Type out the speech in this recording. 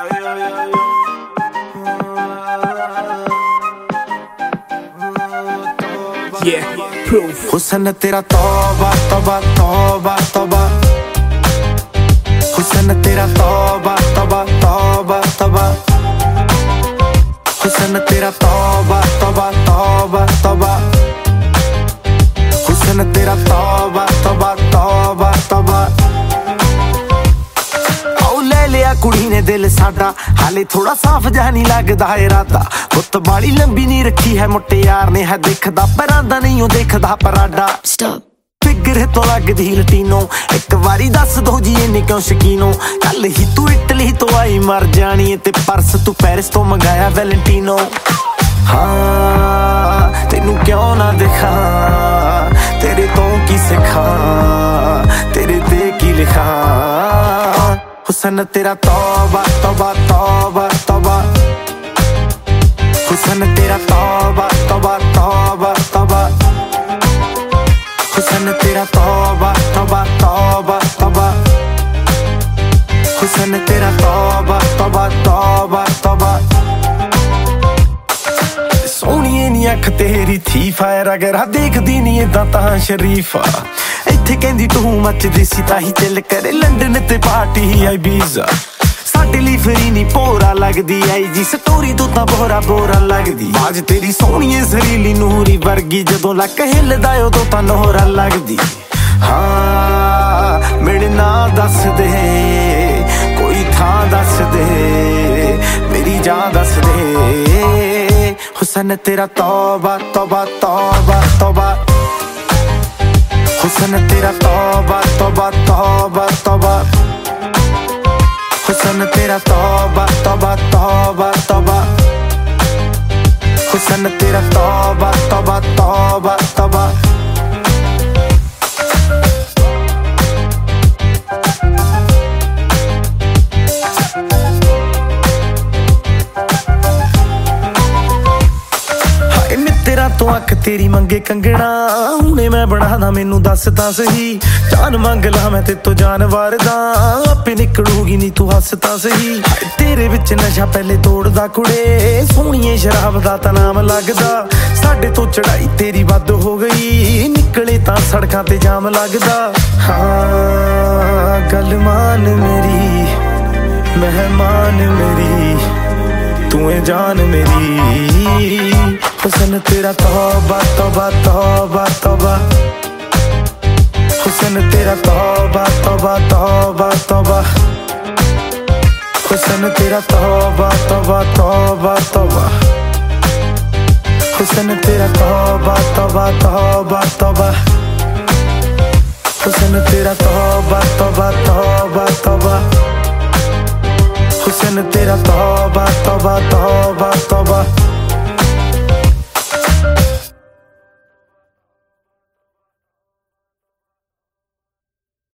हुसन तेरा तौबा तौबा तौबा तौबा, हुसन तेरा तौबा तौबा तौबा तौबा, हुसन तेरा तौबा तौबा तौबा तौबा, हुसन तेरा तौबा तौबा तौबा तौबा। आओ ले लिया कुड़ी ने दिल साडा, हाले थोड़ा साफ जहा नहीं लगदा इरादा। गुत्त बाली लंबी नहीं रखी है मुट्टे यार ने, है दिखदा परांदा नहीं ओ देखदा पराडा। फिगर तो लगदी लटीनो, एक वारी दस दो जी इन्नी क्यों शकीनो। कल ही तू इटली तो आई मर जानी है, ते परस तू पेरिस तो मंगाया वैलेंटीनो। हाँ तेनू क्यों ना दिखा, तेरे तो की सिखा, तेरे ते की लिखा। हुसन तेरा तौबा तौबा तौबा तौबा, हुसन तेरा तौबा तौबा तौबा तौबा, हुसन तेरा तौबा तौबा तौबा तौबा, हुसन तेरा तौबा तौबा तौबा तौबा। सोहणीए नी अख तेरी थी फायर, अगर आ देखदी नी इदां तां शरीफा। इत्थे कहंदी तू मचदी सी ताही चिल करे, लंडन ते पार्टी आई बीजा। साडे लई फ्री नी भोरा लगदी आई जी, स्टोरी तो तां बोरा बोरा लगदी। बाज तेरी सोहणीए सरीली नूरी वर्गी, जदों लक हिलदा उदों तां नोहरा लगदी। हाँ मेरे नां दस दे, कोई थां दस दे, मेरी जान दस दे। हुसन तेरा तौबा तौबा तौबा तौबा, हुसन तेरा तौबा तौबा तौबा तौबा, हुसन तेरा तौबा तौबा तौबा तौबा, हुसन तेरा तौबा तौबा तौबा तौबा। तो अख तेरी मंगे कंगना, हुणे मैं बनादा मैनू दस तां सही। जान मंग ला मैं ते तो जानवर दा, आपे निकलूगी नी तू हस तां सही। तेरे विच नशा पहले तोड़दा कुड़े, सोहणीए शराब दा तां नाम लगदा। साडे तो चढ़ाई तेरी वध हो गई, निकले तां सड़कां ते जाम लगदा। हाँ गल मान मेरी, मेहमान मेरी, तू है जान मेरी। हुसन तेरा तौबा तौबा तौबा तौबा, हुसन तेरा तौबा तौबा तौबा तौबा, हुसन तेरा तौबा तौबा तौबा तौबा, हुसन तेरा तौबा तौबा तौबा तौबा, हुसन तेरा तौबा तौबा तौबा तौबा, हुसन तेरा तौबा तौबा तौबा।